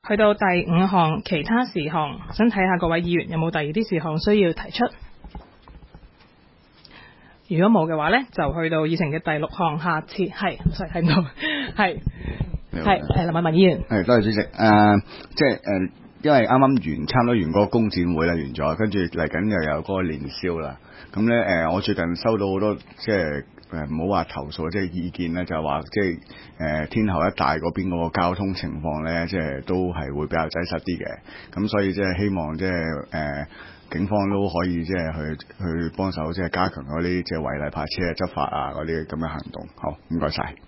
去到第5項其他事項，想睇下各位議員有冇第二啲事項需要提出。如果冇嘅話呢，就去到議程嘅第6項下設係，睇唔到係林文議員。 係，多謝主席。因為啱啱差唔多完嗰個工展會啦，完咗，跟住嚟緊又有嗰個年宵啦。咁咧我最近收到好多唔好話投訴，即係意見咧，就係話天后一帶嗰邊嗰個交通情況咧，都係會比較擠塞啲嘅。咁所以希望警方都可以去幫手，加強嗰啲違例泊車嘅執法啊，嗰啲咁嘅行動。好，唔該晒。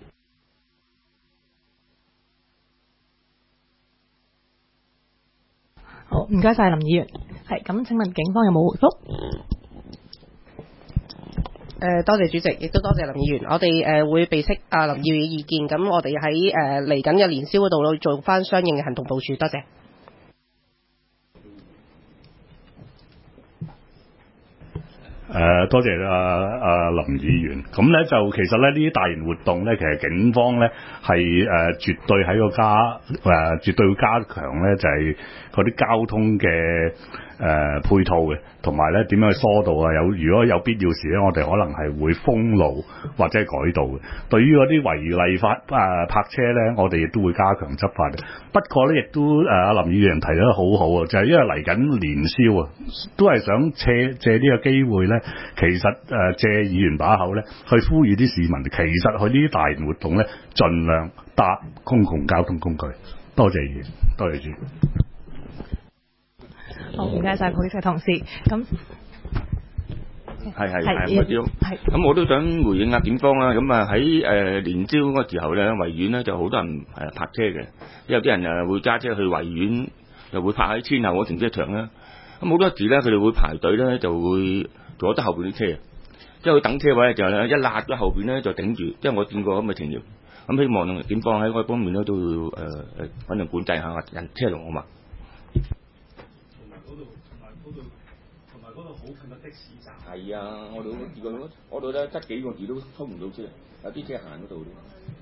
好，唔該晒林議員。係咁，請問警方有冇回覆？ 多謝主席，亦都多謝林議員。我哋會備悉林議員嘅意見，咁我哋喺嚟緊嘅年宵嗰度做翻相應嘅行動部署。多謝。 多謝林議員。咁咧就其實咧呢啲大型活動咧，其實警方咧係絕對喺絕對要加強咧，就係嗰啲交通嘅配套嘅，同埋咧點樣去疏導啊？如果有必要時咧，我哋可能係會封路或者改道嘅。對於嗰啲違例泊車咧，我哋亦都會加強執法嘅。不過咧，亦都林議員提得好好啊，就係因為嚟緊年宵啊，都係想借呢個機會咧，其實借議員把口咧，去呼籲啲市民，其實去呢啲大型活動咧，盡量搭公共交通工具。多謝議員，多謝主席。 好，唔該晒，police嘅同事。咁咁我都想回應下警方啦。咁喺年宵嗰個時候咧，維園咧就好多人泊車嘅，有啲人會揸車去維園，又會泊喺天后嗰停車場啦。咁好多時咧，佢哋會排隊咧，就會阻得後邊啲車，即係佢等車位咧就一揦咗後邊咧就頂住，即係我見過咁嘅情形。咁希望警方喺嗰方面咧都要反正管制下人車龍好嘛。同埋嗰度好近嘅的士站。係啊，我度咧得幾個字都衝唔到車，有啲車行嗰度。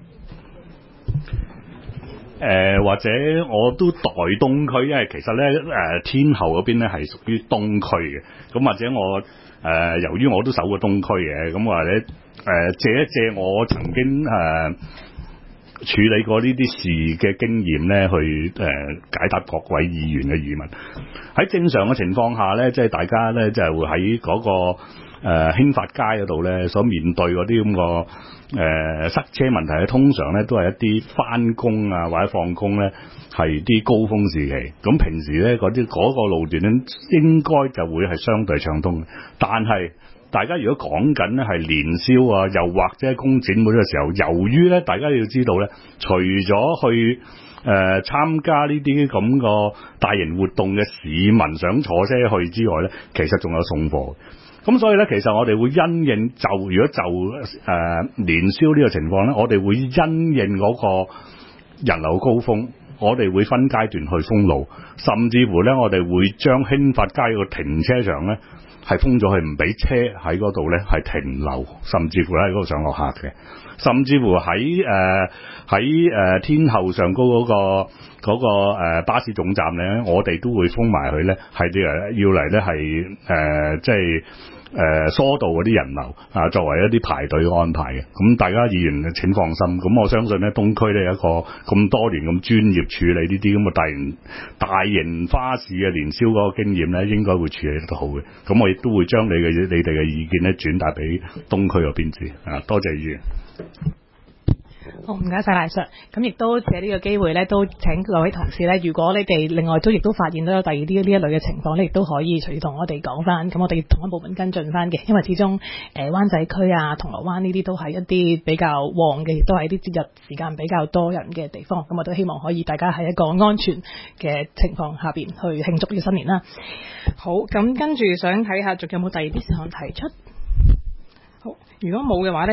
或者我都代東區，因為其實咧天后嗰邊咧係屬於東區嘅，咁或者我由於我都守過東區嘅，咁或者借一借我曾經處理過呢啲事嘅經驗咧，去解答各位議員嘅疑問。喺正常嘅情況下咧，即係大家咧就係會喺嗰個興發街嗰度咧，所面對嗰啲咁個塞車問題咧，通常咧都係一啲返工啊或者放工咧係啲高峰時期。咁平時咧嗰個路段咧應該就會係相對暢通嘅，但係大家如果講緊咧係年宵啊，又或者工展會嘅時候，由於咧大家要知道咧，除咗去參加呢啲咁個大型活動嘅市民想坐車去之外咧，其實仲有送貨。咁所以咧，其實我哋會因應如果年宵呢個情況咧，我哋會因應嗰個人流高峰，我哋會分階段去封路，甚至乎咧我哋會將興發街個停車場咧係封咗，去唔俾車喺嗰度咧係停留，甚至乎喺嗰度上落客嘅，甚至乎喺天后上高嗰個巴士總站咧，我哋都會封埋佢咧，係要嚟咧係即係疏導嗰啲人流啊，作為一啲排隊嘅安排嘅。咁大家議員請放心，咁我相信咧東區咧有一個咁多年咁專業處理呢啲咁嘅大型花市嘅年宵嗰個經驗咧，應該會處理得好嘅。咁我亦都會將你哋嘅意見咧轉達俾東區嗰邊知啊。多謝議員。 好，唔該晒賴 Sir。咁亦都借呢個機會咧，都請各位同事咧，如果你哋另外亦都發現到有第二啲呢一類嘅情況咧，亦都可以隨時同我哋講翻，咁我哋同一部門跟進翻嘅。因為始終灣仔區啊、銅鑼灣呢啲都係一啲比較旺嘅，亦都係啲節日時間比較多人嘅地方。咁我都希望可以大家喺一個安全嘅情況下邊去慶祝呢個新年啦。好，咁跟住想睇下仲有冇第二啲事項提出。好，如果冇嘅話咧。